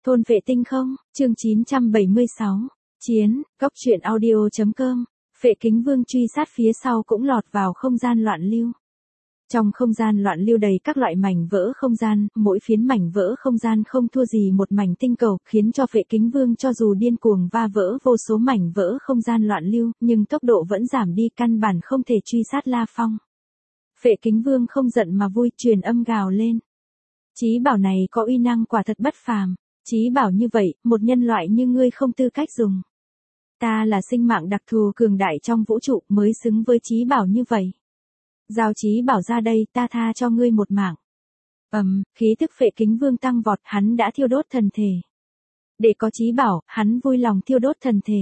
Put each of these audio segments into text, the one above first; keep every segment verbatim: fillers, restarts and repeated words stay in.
Thôn vệ tinh không, chương chín trăm bảy mươi sáu. Chiến, góc truyện audio.com. Phệ Kính Vương truy sát phía sau cũng lọt vào không gian loạn lưu. Trong không gian loạn lưu đầy các loại mảnh vỡ không gian, mỗi phiến mảnh vỡ không gian không thua gì một mảnh tinh cầu, khiến cho Phệ Kính Vương cho dù điên cuồng va vỡ vô số mảnh vỡ không gian loạn lưu, nhưng tốc độ vẫn giảm đi, căn bản không thể truy sát La Phong. Phệ Kính Vương không giận mà vui, truyền âm gào lên. Chí bảo này có uy năng quả thật bất phàm. Chí bảo như vậy, một nhân loại như ngươi không tư cách dùng. Ta là sinh mạng đặc thù cường đại trong vũ trụ mới xứng với chí bảo như vậy. Giao chí bảo ra đây, ta tha cho ngươi một mạng. Ầm, um, khí tức Phệ Kính Vương tăng vọt, hắn đã thiêu đốt thần thể. Để có chí bảo, hắn vui lòng thiêu đốt thần thể.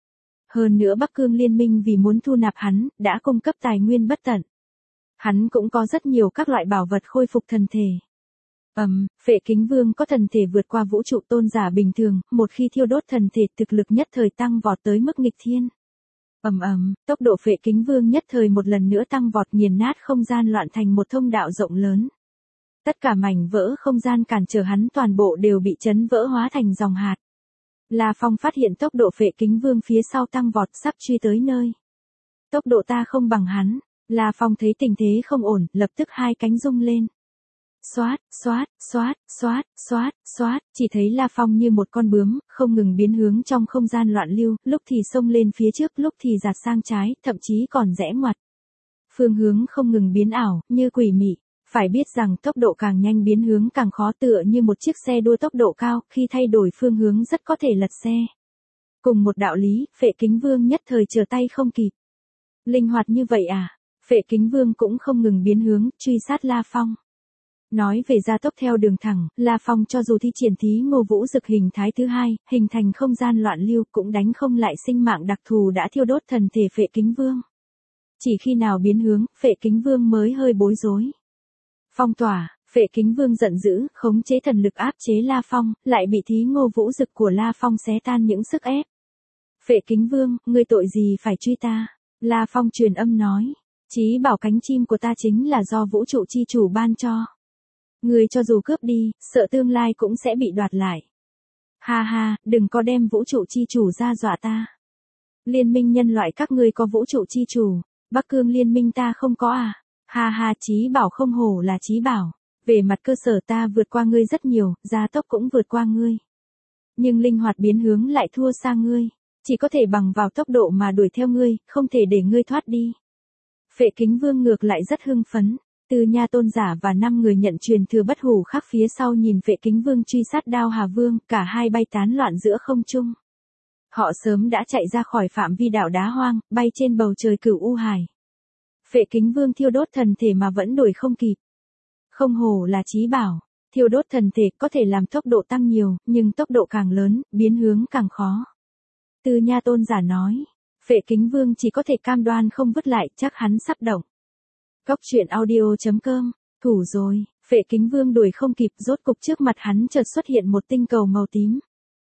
Hơn nữa Bắc Cương Liên minh vì muốn thu nạp hắn, đã cung cấp tài nguyên bất tận. Hắn cũng có rất nhiều các loại bảo vật khôi phục thần thể. Ầm, um, Phệ Kính Vương có thần thể vượt qua vũ trụ tôn giả bình thường, một khi thiêu đốt thần thể thực lực nhất thời tăng vọt tới mức nghịch thiên. Ầm ầm, um, tốc độ Phệ Kính Vương nhất thời một lần nữa tăng vọt, nghiền nát không gian loạn thành một thông đạo rộng lớn. Tất cả mảnh vỡ không gian cản trở hắn toàn bộ đều bị chấn vỡ hóa thành dòng hạt. La Phong phát hiện tốc độ Phệ Kính Vương phía sau tăng vọt, sắp truy tới nơi. Tốc độ ta không bằng hắn. La Phong thấy tình thế không ổn, lập tức hai cánh rung lên. Xoát, xoát, xoát, xoát, xoát, xoát, chỉ thấy La Phong như một con bướm, không ngừng biến hướng trong không gian loạn lưu, lúc thì xông lên phía trước, lúc thì giạt sang trái, thậm chí còn rẽ ngoặt. Phương hướng không ngừng biến ảo, như quỷ mị. Phải biết rằng tốc độ càng nhanh biến hướng càng khó, tựa như một chiếc xe đua tốc độ cao, khi thay đổi phương hướng rất có thể lật xe. Cùng một đạo lý, Phệ Kính Vương nhất thời trở tay không kịp. Linh hoạt như vậy à? Phệ Kính Vương cũng không ngừng biến hướng, truy sát La Phong. Nói về gia tốc theo đường thẳng, La Phong cho dù thi triển thí ngô vũ dực hình thái thứ hai, hình thành không gian loạn lưu cũng đánh không lại sinh mạng đặc thù đã thiêu đốt thần thể Phệ Kính Vương. Chỉ khi nào biến hướng, Phệ Kính Vương mới hơi bối rối. Phong tỏa, Phệ Kính Vương giận dữ, khống chế thần lực áp chế La Phong, lại bị thí ngô vũ dực của La Phong xé tan những sức ép. Phệ Kính Vương, ngươi tội gì phải truy ta? La Phong truyền âm nói, chí bảo cánh chim của ta chính là do vũ trụ chi chủ ban cho. Ngươi cho dù cướp đi, sợ tương lai cũng sẽ bị đoạt lại. Ha ha, đừng có đem vũ trụ chi chủ ra dọa ta. Liên minh nhân loại các ngươi có vũ trụ chi chủ, Bắc Cương Liên minh ta không có à? Ha ha, chí bảo không hổ là chí bảo. Về mặt cơ sở ta vượt qua ngươi rất nhiều, gia tốc cũng vượt qua ngươi. Nhưng linh hoạt biến hướng lại thua xa ngươi. Chỉ có thể bằng vào tốc độ mà đuổi theo ngươi, không thể để ngươi thoát đi. Phệ Kính Vương ngược lại rất hưng phấn. Từ Nha tôn giả và năm người nhận truyền thừa bất hủ khác phía sau nhìn Phệ Kính Vương truy sát Đao Hà Vương, cả hai bay tán loạn giữa không trung. Họ sớm đã chạy ra khỏi phạm vi đảo đá hoang, bay trên bầu trời Cửu U Hải. Phệ Kính Vương thiêu đốt thần thể mà vẫn đuổi không kịp. Không hổ là chí bảo, thiêu đốt thần thể có thể làm tốc độ tăng nhiều, nhưng tốc độ càng lớn, biến hướng càng khó. Từ Nha tôn giả nói, Phệ Kính Vương chỉ có thể cam đoan không vứt lại, chắc hắn sắp động. Góc truyện audio.com, thủ rồi, Phệ Kính Vương đuổi không kịp, rốt cục trước mặt hắn chợt xuất hiện một tinh cầu màu tím.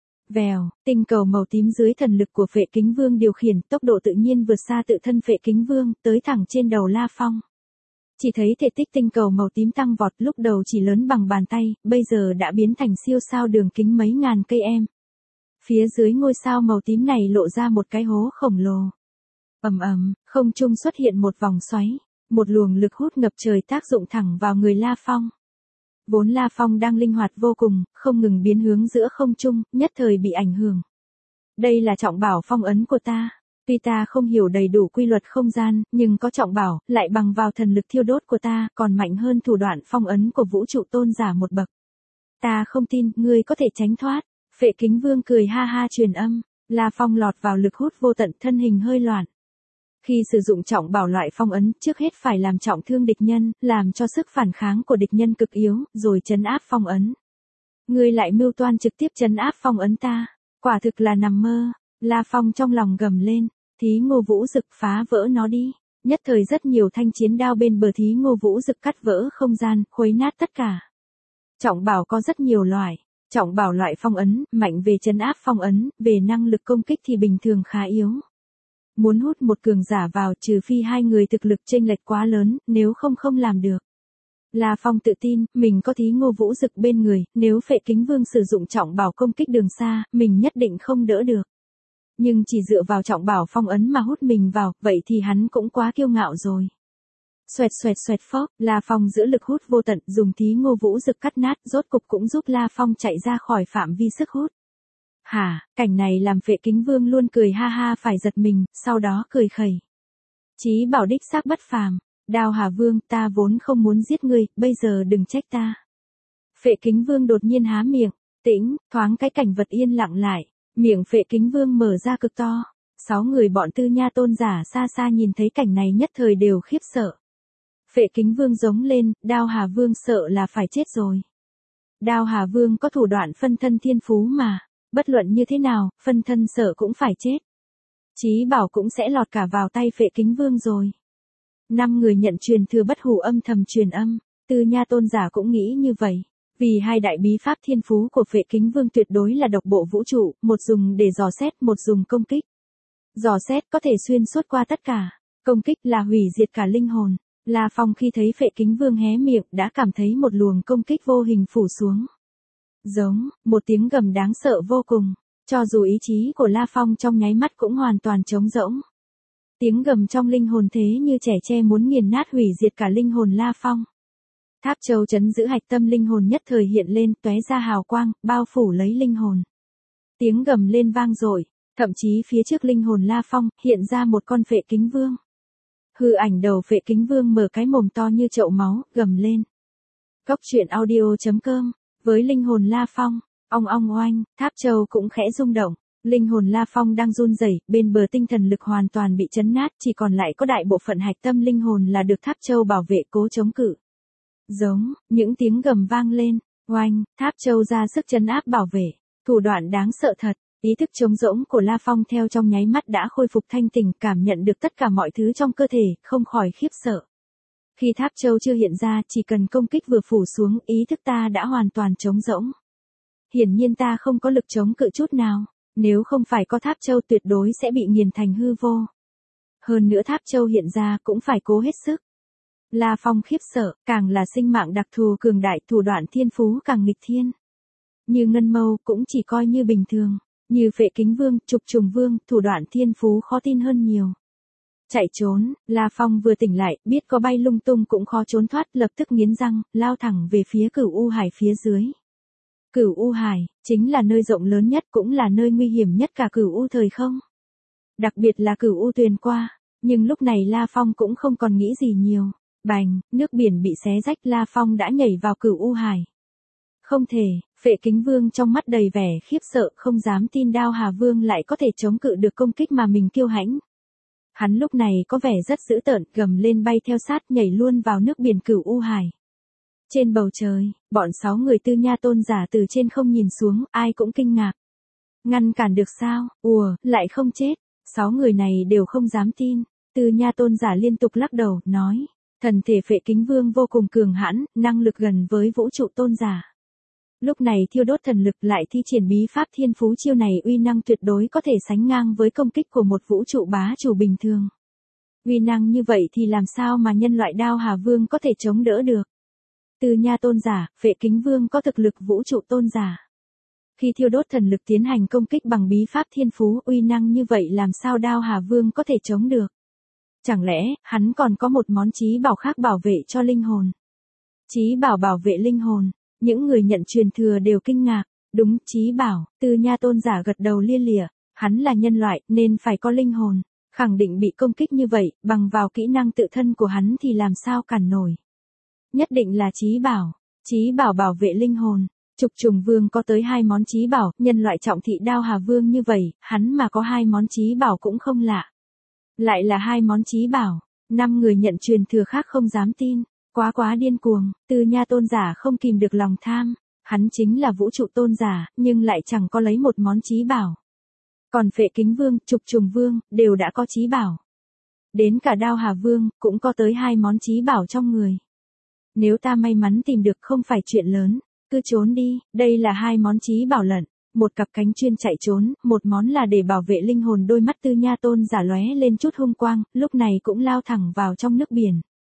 Vèo, tinh cầu màu tím dưới thần lực của Phệ Kính Vương điều khiển, tốc độ tự nhiên vượt xa tự thân Phệ Kính Vương, tới thẳng trên đầu La Phong. Chỉ thấy thể tích tinh cầu màu tím tăng vọt, lúc đầu chỉ lớn bằng bàn tay, bây giờ đã biến thành siêu sao đường kính mấy ngàn cây em. Phía dưới ngôi sao màu tím này lộ ra một cái hố khổng lồ. Ầm ầm, không trung xuất hiện một vòng xoáy. Một luồng lực hút ngập trời tác dụng thẳng vào người La Phong. Vốn La Phong đang linh hoạt vô cùng, không ngừng biến hướng giữa không trung, nhất thời bị ảnh hưởng. Đây là trọng bảo phong ấn của ta. Tuy ta không hiểu đầy đủ quy luật không gian, nhưng có trọng bảo, lại bằng vào thần lực thiêu đốt của ta, còn mạnh hơn thủ đoạn phong ấn của vũ trụ tôn giả một bậc. Ta không tin, ngươi có thể tránh thoát. Phệ Kính Vương cười ha ha truyền âm. La Phong lọt vào lực hút vô tận, thân hình hơi loạn. Khi sử dụng trọng bảo loại phong ấn, trước hết phải làm trọng thương địch nhân, làm cho sức phản kháng của địch nhân cực yếu, rồi trấn áp phong ấn. Ngươi lại mưu toan trực tiếp trấn áp phong ấn ta, quả thực là nằm mơ. La Phong trong lòng gầm lên, thí ngô vũ dực phá vỡ nó đi. Nhất thời rất nhiều thanh chiến đao bên bờ thí ngô vũ dực cắt vỡ không gian, khuấy nát tất cả. Trọng bảo có rất nhiều loại. Trọng bảo loại phong ấn, mạnh về trấn áp phong ấn, về năng lực công kích thì bình thường khá yếu. Muốn hút một cường giả vào, trừ phi hai người thực lực chênh lệch quá lớn, nếu không không làm được. La Phong tự tin, mình có Thí Ngô Vũ Dực bên người, nếu Phệ Kính Vương sử dụng trọng bảo công kích đường xa, mình nhất định không đỡ được. Nhưng chỉ dựa vào trọng bảo phong ấn mà hút mình vào, vậy thì hắn cũng quá kiêu ngạo rồi. Xoẹt xoẹt xoẹt phốc, La Phong giữa lực hút vô tận, dùng Thí Ngô Vũ Dực cắt nát, rốt cục cũng giúp La Phong chạy ra khỏi phạm vi sức hút. Hả, cảnh này làm Phệ Kính Vương luôn cười ha ha phải giật mình, sau đó cười khẩy. Chí bảo đích xác bất phàm. Đao Hà Vương, ta vốn không muốn giết ngươi, bây giờ đừng trách ta. Phệ Kính Vương đột nhiên há miệng, tĩnh, thoáng cái cảnh vật yên lặng lại, miệng Phệ Kính Vương mở ra cực to. Sáu người bọn Tư Nha Tôn giả xa xa nhìn thấy cảnh này nhất thời đều khiếp sợ. Phệ Kính Vương giống lên, Đao Hà Vương sợ là phải chết rồi. Đao Hà Vương có thủ đoạn phân thân thiên phú mà, bất luận như thế nào, phân thân sợ cũng phải chết. Chí bảo cũng sẽ lọt cả vào tay Phệ Kính Vương rồi. Năm người nhận truyền thừa bất hủ âm thầm truyền âm, Tư Nha Tôn giả cũng nghĩ như vậy. Vì hai đại bí pháp thiên phú của Phệ Kính Vương tuyệt đối là độc bộ vũ trụ, một dùng để dò xét, một dùng công kích. Dò xét có thể xuyên suốt qua tất cả, công kích là hủy diệt cả linh hồn. La Phong khi thấy Phệ Kính Vương hé miệng đã cảm thấy một luồng công kích vô hình phủ xuống. Giống, một tiếng gầm đáng sợ vô cùng, cho dù ý chí của La Phong trong nháy mắt cũng hoàn toàn trống rỗng. Tiếng gầm trong linh hồn thế như trẻ tre muốn nghiền nát hủy diệt cả linh hồn La Phong. Tháp châu trấn giữ hạch tâm linh hồn nhất thời hiện lên, tóe ra hào quang, bao phủ lấy linh hồn. Tiếng gầm lên vang dội, thậm chí phía trước linh hồn La Phong hiện ra một con Phệ Kính Vương. Hư ảnh đầu Phệ Kính Vương mở cái mồm to như chậu máu, gầm lên. Góc truyện audio chấm com, với linh hồn La Phong, ong ong oanh, tháp châu cũng khẽ rung động. Linh hồn La Phong đang run rẩy, bên bờ tinh thần lực hoàn toàn bị chấn nát, chỉ còn lại có đại bộ phận hạch tâm linh hồn là được tháp châu bảo vệ cố chống cự. Giống, những tiếng gầm vang lên, oanh, tháp châu ra sức chấn áp bảo vệ, thủ đoạn đáng sợ thật. Ý thức trống rỗng của La Phong theo trong nháy mắt đã khôi phục thanh tỉnh, cảm nhận được tất cả mọi thứ trong cơ thể, không khỏi khiếp sợ. Khi tháp châu chưa hiện ra, chỉ cần công kích vừa phủ xuống, ý thức ta đã hoàn toàn trống rỗng. Hiển nhiên ta không có lực chống cự chút nào. Nếu không phải có tháp châu tuyệt đối sẽ bị nghiền thành hư vô. Hơn nữa tháp châu hiện ra cũng phải cố hết sức. La Phong khiếp sợ, càng là sinh mạng đặc thù cường đại, thủ đoạn thiên phú càng nghịch thiên. Như Ngân Mâu cũng chỉ coi như bình thường, như Phệ Kính Vương, Trục Trùng Vương, thủ đoạn thiên phú khó tin hơn nhiều. Chạy trốn, La Phong vừa tỉnh lại, biết có bay lung tung cũng khó trốn thoát, lập tức nghiến răng, lao thẳng về phía Cửu U Hải phía dưới. Cửu U Hải, chính là nơi rộng lớn nhất cũng là nơi nguy hiểm nhất cả Cửu U thời không. Đặc biệt là Cửu U Tuyền qua, nhưng lúc này La Phong cũng không còn nghĩ gì nhiều. Bành, nước biển bị xé rách, La Phong đã nhảy vào Cửu U Hải. Không thể, Phệ Kính Vương trong mắt đầy vẻ khiếp sợ, không dám tin Đao Hà Vương lại có thể chống cự được công kích mà mình kiêu hãnh. Hắn lúc này có vẻ rất dữ tợn, gầm lên bay theo sát nhảy luôn vào nước biển Cửu U Hải. Trên bầu trời, bọn sáu người Tư Nha Tôn giả từ trên không nhìn xuống, ai cũng kinh ngạc. Ngăn cản được sao, ùa, lại không chết. Sáu người này đều không dám tin. Tư Nha Tôn giả liên tục lắc đầu, nói. Thần thể Phệ Kính Vương vô cùng cường hãn, năng lực gần với vũ trụ tôn giả. Lúc này thiêu đốt thần lực lại thi triển bí pháp thiên phú, chiêu này uy năng tuyệt đối có thể sánh ngang với công kích của một vũ trụ bá chủ bình thường. Uy năng như vậy thì làm sao mà nhân loại Đao Hà Vương có thể chống đỡ được. Tư Nha Tôn giả, Phệ Kính Vương có thực lực vũ trụ tôn giả. Khi thiêu đốt thần lực tiến hành công kích bằng bí pháp thiên phú, uy năng như vậy làm sao Đao Hà Vương có thể chống được. Chẳng lẽ, hắn còn có một món chí bảo khác bảo vệ cho linh hồn. Chí bảo bảo vệ linh hồn, những người nhận truyền thừa đều kinh ngạc. Đúng, chí bảo, Tư Nha Tôn giả gật đầu lia lịa, hắn là nhân loại nên phải có linh hồn, khẳng định bị công kích như vậy, bằng vào kỹ năng tự thân của hắn thì làm sao cản nổi. Nhất định là chí bảo, chí bảo bảo vệ linh hồn. Trục Trùng Vương có tới hai món chí bảo, nhân loại trọng thị Đao Hà Vương như vậy, hắn mà có hai món chí bảo cũng không lạ. Lại là hai món chí bảo, năm người nhận truyền thừa khác không dám tin, quá quá điên cuồng. Tư Nha Tôn giả không kìm được lòng tham, hắn chính là vũ trụ tôn giả, nhưng lại chẳng có lấy một món chí bảo. Còn Phệ Kính Vương, Trục Trùng Vương, đều đã có chí bảo. Đến cả Đao Hà Vương, cũng có tới hai món chí bảo trong người. Nếu ta may mắn tìm được không phải chuyện lớn, cứ trốn đi, đây là hai món chí bảo lận. Một cặp cánh chuyên chạy trốn, một món là để bảo vệ linh hồn. Đôi mắt Tư Nha Tôn giả lóe lên chút hung quang, lúc này cũng lao thẳng vào trong nước biển.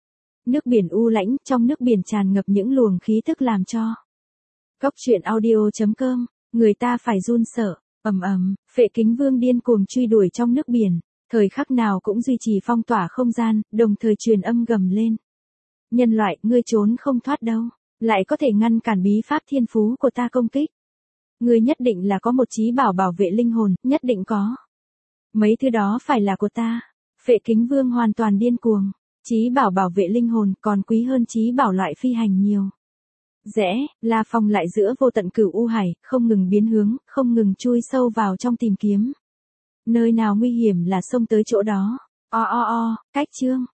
Nước biển u lãnh, trong nước biển tràn ngập những luồng khí tức làm cho. Cốc truyện audio.com, người ta phải run sợ, ầm ầm, Phệ Kính Vương điên cuồng truy đuổi trong nước biển, thời khắc nào cũng duy trì phong tỏa không gian, đồng thời truyền âm gầm lên. Nhân loại, ngươi trốn không thoát đâu, lại có thể ngăn cản bí pháp thiên phú của ta công kích. Ngươi nhất định là có một chí bảo bảo vệ linh hồn, nhất định có. Mấy thứ đó phải là của ta. Phệ Kính Vương hoàn toàn điên cuồng. Chí bảo bảo vệ linh hồn còn quý hơn chí bảo loại phi hành nhiều. Rẽ, La Phong lại giữa vô tận cửu u hải, không ngừng biến hướng, không ngừng chui sâu vào trong tìm kiếm. Nơi nào nguy hiểm là xông tới chỗ đó. O o o, cách chương.